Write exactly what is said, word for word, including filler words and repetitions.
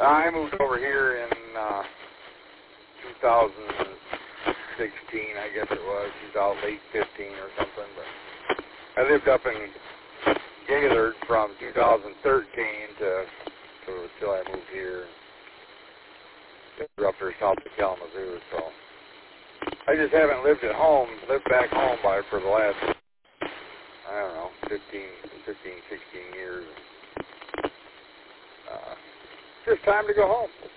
I moved over here in uh, two thousand sixteen, I guess it was, two thousand late fifteen or something. But I lived up in Gaylord from two thousand thirteen to, to until I moved here. Up there south of Kalamazoo, so I just haven't lived at home, lived back home by for the last, I don't know, fifteen, fifteen, sixteen years. Uh, just time to go home.